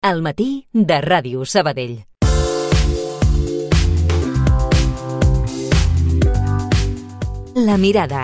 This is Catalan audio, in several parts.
Al matí de Ràdio Sabadell. La mirada.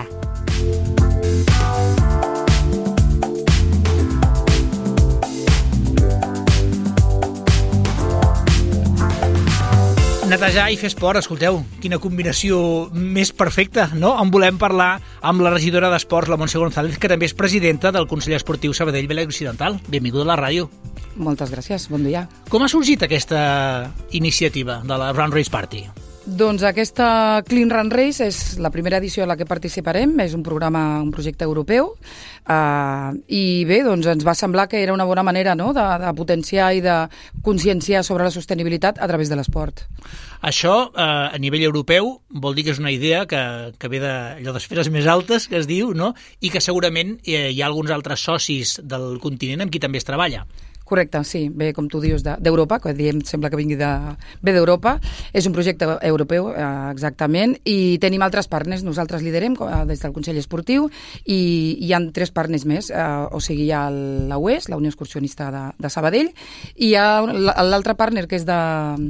Netejar i fer esport, escolteu, quina combinació més perfecta, no? En volem parlar amb la regidora d'Esports, la Montse González, que també és presidenta del Consell Esportiu Sabadell-Bellver Occidental. Benvinguda a la ràdio. Moltes gràcies, bon dia. Com ha sorgit aquesta iniciativa de la Run Race Party? Doncs aquesta Clean Run Race és la primera edició a la que participarem, és un projecte europeu, i bé, doncs ens va semblar que era una bona manera, no?, de potenciar i de conscienciar sobre la sostenibilitat a través de l'esport. Això, a nivell europeu, vol dir que és una idea que ve d'allò d'esferes més altes, que es diu, no?, i que segurament hi ha alguns altres socis del continent amb qui també es treballa. Correcte, sí, bé, com tu dius, d'Europa, que diem, sembla que vingui ve d'Europa, és un projecte europeu, exactament, i tenim altres partners, nosaltres liderem des del Consell Esportiu, i hi ha 3 partners més, o sigui, hi ha la UES, la Unió Excursionista de Sabadell, i hi ha l'altre partner que és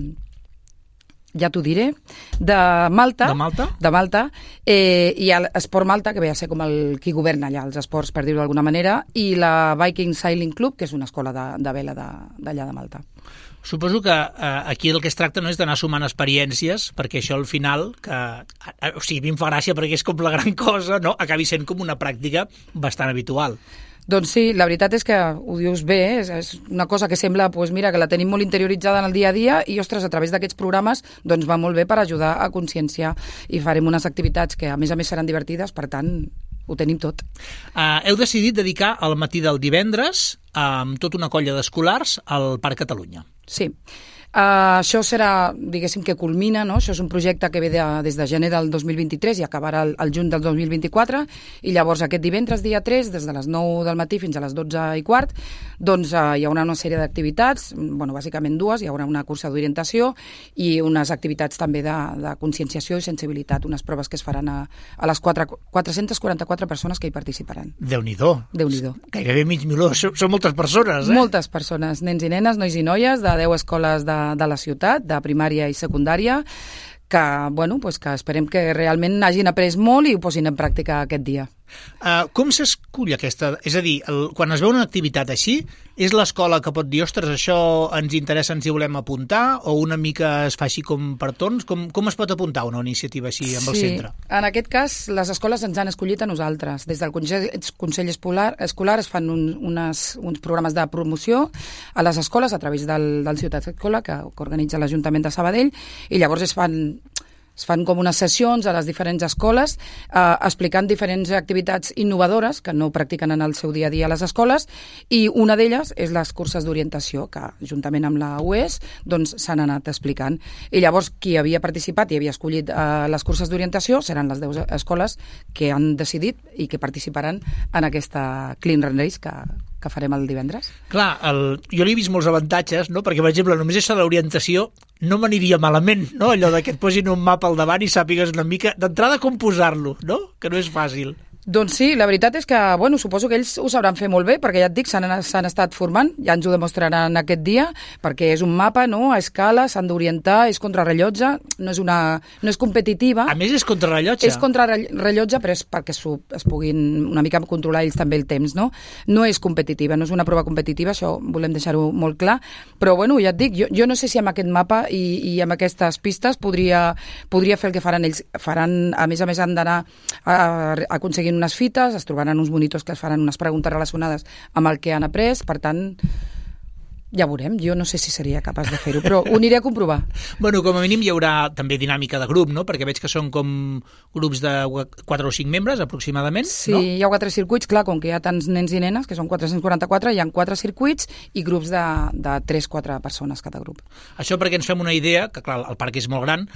ja t'ho diré, de Malta. De Malta? De Malta. Hi ha l'Esport Malta, que ve a ser com qui governa allà els esports, per dir-ho d'alguna manera, i la Viking Sailing Club, que és una escola de vela d'allà de Malta. Suposo que aquí el que es tracta no és d'anar sumant experiències, perquè això al final, o sigui, a mi em fa gràcia perquè és com la gran cosa, no?, acabi sent com una pràctica bastant habitual. Doncs sí, la veritat és que ho dius bé, és una cosa que sembla, doncs mira, que la tenim molt interioritzada en el dia a dia i, ostres, a través d'aquests programes doncs va molt bé per ajudar a conscienciar i farem unes activitats que a més seran divertides, per tant, ho tenim tot. Heu decidit dedicar el matí del divendres amb tota una colla d'escolars al Parc Catalunya. Sí. Això serà, diguéssim, que culmina, no? Això és un projecte que ve des de gener del 2023 i acabarà el juny del 2024, i llavors aquest divendres, dia 3, des de les 9 del matí fins a les 12:15, doncs hi haurà una sèrie d'activitats, bueno, bàsicament 2, hi haurà una cursa d'orientació i unes activitats també de conscienciació i sensibilitat, unes proves que es faran a les 444 persones que hi participaran. Déu-n'hi-do. Déu-n'hi-do. Gairebé mig milió, són moltes persones, eh? Moltes persones, nens i nenes, nois i noies, de 10 escoles de la ciutat, de primària i secundària, que, bueno, pues que esperem que realment hagin après molt i ho posin en pràctica aquest dia. Com s'escull aquesta? És a dir, quan es veu una activitat així, és l'escola que pot dir, ostres, això ens interessa, ens hi volem apuntar, o una mica es fa així com per torns? Com es pot apuntar una iniciativa així amb el centre? Sí, en aquest cas les escoles ens han escollit a nosaltres. Des del Consell Escolar es fan uns programes de promoció a les escoles a través del Ciutat Escola, que organitza l'Ajuntament de Sabadell, i llavors es fan com unes sessions a les diferents escoles explicant diferents activitats innovadores que no practiquen en el seu dia a dia a les escoles, i una d'elles és les curses d'orientació que, juntament amb la UES, doncs s'han anat explicant. I llavors qui havia participat i havia escollit les curses d'orientació seran les 10 escoles que han decidit i que participaran en aquesta Clean Run Race que farem el divendres. Clar, jo li he vist molts avantatges, no? Perquè, per exemple, només això de l'orientació no m'aniria malament, no? Allò que et posin un mapa al davant i sàpigues una mica d'entrada com posar-lo, no? Que no és fàcil. Doncs sí, la veritat és que, bueno, suposo que ells ho sabran fer molt bé, perquè ja et dic, s'han estat formant, ja ens ho demostraran aquest dia, perquè és un mapa, no?, a escala, s'han d'orientar, és contrarrellotge, no és competitiva. A més és contrarrellotge. És contrarrellotge, però és perquè es puguin una mica controlar ells també el temps, no? No és competitiva, no és una prova competitiva, això volem deixar-ho molt clar, però, bueno, ja et dic, jo no sé si amb aquest mapa i amb aquestes pistes podria fer el que faran ells. A més han d'anar aconseguint unes fites, es trobaran uns monitors que es faran unes preguntes relacionades amb el que han après, per tant, ja veurem, jo no sé si seria capaç de fer-ho, però ho aniré a comprovar. Bueno, com a mínim hi haurà també dinàmica de grup, no? Perquè veig que són com grups de 4 o 5 membres, aproximadament, sí, no? Hi ha 4 circuits, clar, com que hi ha tants nens i nenes, que són 444, hi ha 4 circuits i grups de 3-4 persones cada grup. Això perquè ens fem una idea, que clar, el parc és molt gran,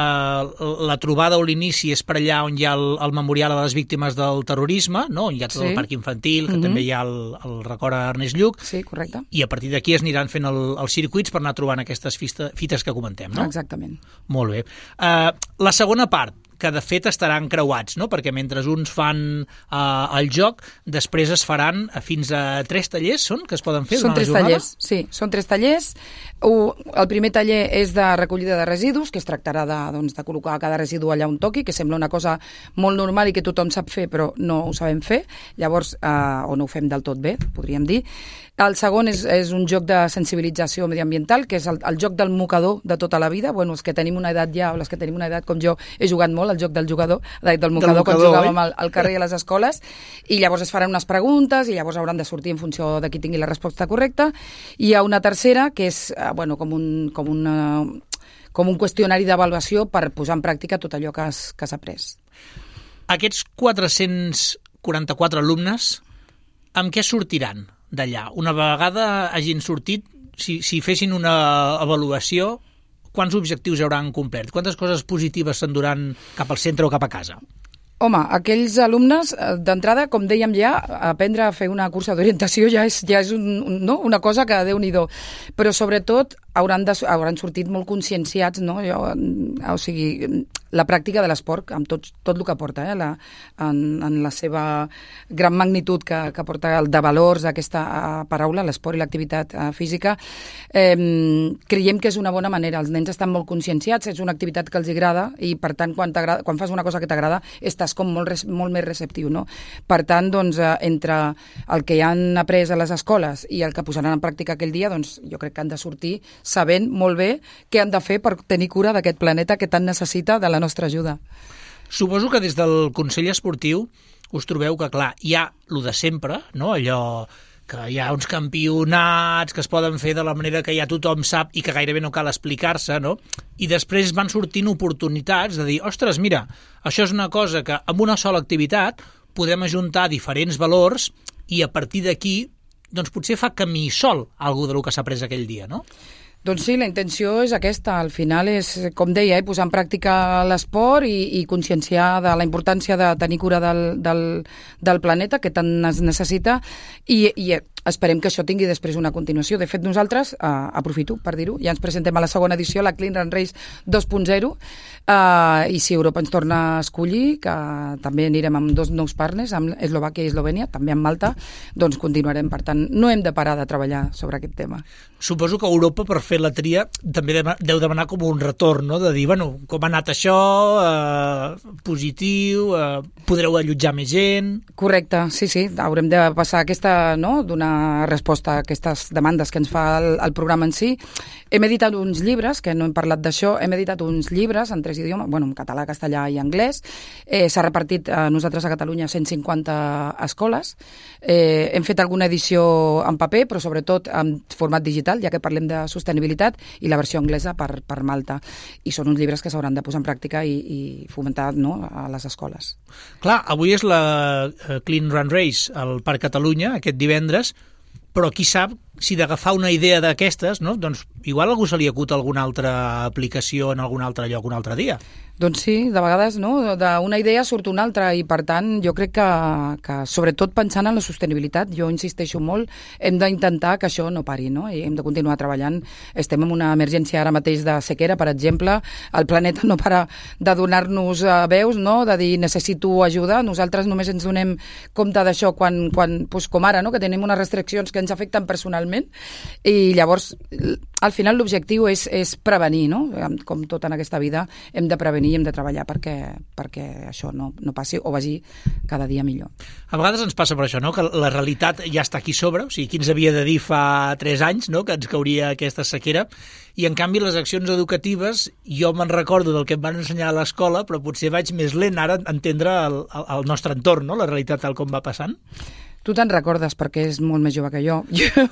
la trobada o l'inici és per allà on hi ha el memorial a les víctimes del terrorisme, no? On hi ha tot el parc infantil, que també hi ha el record a Ernest Lluch, sí, correcte. I a partir d'aquí aniran fent els circuits per anar trobant aquestes fites que comentem, no? Exactament. Molt bé. La segona part, que de fet estaran creuats, no? Perquè mentre uns fan el joc, després es faran fins a 3 tallers, que es poden fer durant la jornada? Tallers, sí, són 3 tallers. El primer taller és de recollida de residus, que es tractarà de col·locar cada residu allà on toqui, que sembla una cosa molt normal i que tothom sap fer, però no ho sabem fer, llavors, o no ho fem del tot bé, podríem dir. El segon és un joc de sensibilització mediambiental, que és el joc del mocador de tota la vida. Bueno, els que tenim una edat ja, o les que tenim una edat com jo, he jugat molt al joc del mocador, quan jugàvem al carrer i a les escoles, i llavors es faran unes preguntes, i llavors hauran de sortir en funció de qui tingui la resposta correcta. I hi ha una tercera, que és com un qüestionari d'avaluació per posar en pràctica tot allò que has après. Aquests 444 alumnes, amb què sortiran d'allà? Una vegada hagin sortit, si fessin una avaluació, quants objectius hauran complert? Quantes coses positives s'enduran cap al centre o cap a casa? Home, aquells alumnes, d'entrada, com dèiem ja, aprendre a fer una cursa d'orientació ja és una cosa que Déu-n'hi-do. Però, sobretot, hauran sortit molt conscienciats, no? O sigui, la pràctica de l'esport, amb tot el que porta, en la seva gran magnitud que porta el de valors, aquesta paraula, l'esport i l'activitat física, creiem que és una bona manera. Els nens estan molt conscienciats, és una activitat que els agrada, i, per tant, quan fas una cosa que t'agrada, estàs com molt més receptiu, no? Per tant, doncs, entre el que han après a les escoles i el que posaran en pràctica aquell dia, doncs, jo crec que han de sortir sabent molt bé què han de fer per tenir cura d'aquest planeta que tant necessita de la nostra ajuda. Suposo que des del Consell Esportiu us trobeu que, clar, hi ha lo de sempre, no? Allò que hi ha uns campionats que es poden fer de la manera que ja tothom sap i que gairebé no cal explicar-se, no? I després van sortint oportunitats de dir, ostres, mira, això és una cosa que amb una sola activitat podem ajuntar diferents valors i a partir d'aquí doncs potser fa camí sol algú del que s'ha après aquell dia, no? Doncs sí, la intenció és aquesta. Al final és, com deia, posar en pràctica l'esport i conscienciar de la importància de tenir cura del planeta, que tant es necessita, i esperem que això tingui després una continuació. De fet, nosaltres, aprofito per dir-ho, ja ens presentem a la segona edició, la Clean Run Race 2.0, i si Europa ens torna a escollir, que també anirem amb 2 nous partners, amb Eslovàquia i Eslovènia, també amb Malta, doncs continuarem. Per tant, no hem de parar de treballar sobre aquest tema. Suposo que Europa, per fer la tria, també deu demanar com un retorn, no? De dir, bueno, com ha anat això, positiu, podreu allotjar més gent... Correcte, sí, haurem de passar donar resposta a aquestes demandes que ens fa el programa en si. Hem editat uns llibres, que no hem parlat d'això, hem editat uns llibres en 3 idiomes, en català, castellà i anglès. S'ha repartit nosaltres a Catalunya 150 escoles. Hem fet alguna edició en paper, però sobretot en format digital, ja que parlem de sostenibilitat, i la versió anglesa per Malta. I són uns llibres que s'hauran de posar en pràctica i fomentar, no, a les escoles. Clar, avui és la Clean Run Race al Parc Catalunya, aquest divendres, però qui sap si d'agafar una idea d'aquestes, no? Doncs igual algú se li acut alguna altra aplicació en algun altre lloc un altre dia. Doncs sí, de vegades, no? D'una idea surt una altra, i per tant jo crec que sobretot pensant en la sostenibilitat, jo insisteixo molt, hem d'intentar que això no pari, no? I hem de continuar treballant. Estem en una emergència ara mateix de sequera, per exemple, el planeta no para de donar-nos veus, no? De dir necessito ajuda, nosaltres només ens donem compte d'això quan com ara, no? Que tenim unes restriccions que ens afecten personalment, i llavors al final l'objectiu és prevenir, no? Com tot en aquesta vida hem de prevenir i hem de treballar perquè això no passi o vagi cada dia millor. A vegades ens passa per això, no? Que la realitat ja està aquí sobre, o sigui, qui ens havia de dir fa 3 anys, no? Que ens cauria aquesta sequera, i en canvi les accions educatives, jo me'n recordo del que em van ensenyar a l'escola, però potser vaig més lent ara a entendre el nostre entorn, no? La realitat tal com va passant. Tu te'n recordes perquè és molt més jove que jo.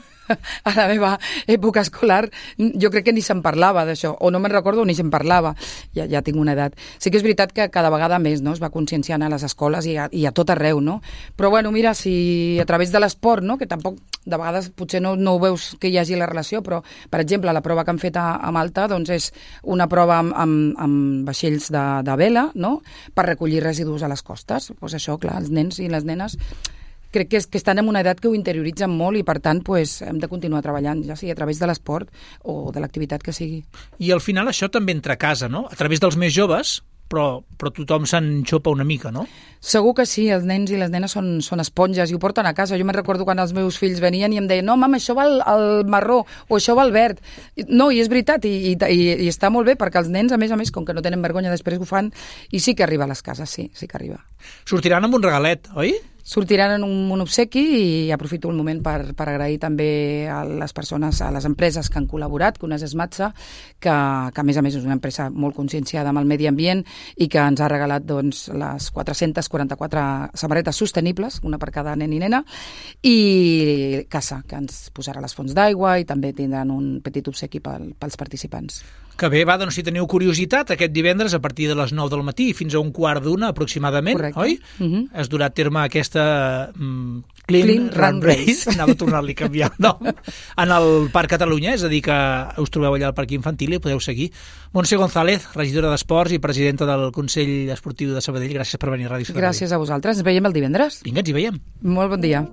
A la meva època escolar jo crec que ni se'n parlava d'això, o no me'n recordo ni se'n parlava, ja tinc una edat. Sí que és veritat que cada vegada més, no, es va conscienciant a les escoles i a tot arreu, no? Però bueno, mira, si a través de l'esport, no, que tampoc de vegades potser no ho veus que hi hagi la relació, però per exemple la prova que han fet a Malta doncs és una prova amb vaixells de vela, no, per recollir residus a les costes. Doncs això, clar, els nens i les nenes crec que estan en una edat que ho interioritzen molt, i per tant hem de continuar treballant, ja sigui a través de l'esport o de l'activitat que sigui. I al final això també entra a casa, no? A través dels més joves però tothom s'enxopa una mica, no? Segur que sí, els nens i les nenes són esponges i ho porten a casa. Jo me'n recordo quan els meus fills venien i em deien no, mama, això va al marró o això va al verd. No, i és veritat, i està molt bé perquè els nens, a més, com que no tenen vergonya, després ho fan i sí que arriba a les cases, sí que arriba. Sortiran amb un regalet, oi? Sortiran en un obsequi i aprofito el moment per agrair també a les persones, a les empreses que han col·laborat, que una és Esmatsa, que a més és una empresa molt conscienciada amb el medi ambient i que ens ha regalat doncs, les 444 samarretes sostenibles, una per cada nen i nena, i Casa, que ens posarà les fonts d'aigua i també tindran un petit obsequi pels participants. Que bé, va, doncs si teniu curiositat, aquest divendres a partir de les 9 del matí fins a 1:15 aproximadament, correcte. Oi? Es durà a terme aquesta Clean Run Race, anava a tornar-li a canviar el nom, en el Parc Catalunya, és a dir, que us trobeu allà al Parc Infantil i podeu seguir. Montse González, regidora d'Esports i presidenta del Consell Esportiu de Sabadell, gràcies per venir a Ràdio Sabadell. Gràcies a vosaltres, ens veiem el divendres. Vinga, ens hi veiem. Molt bon dia.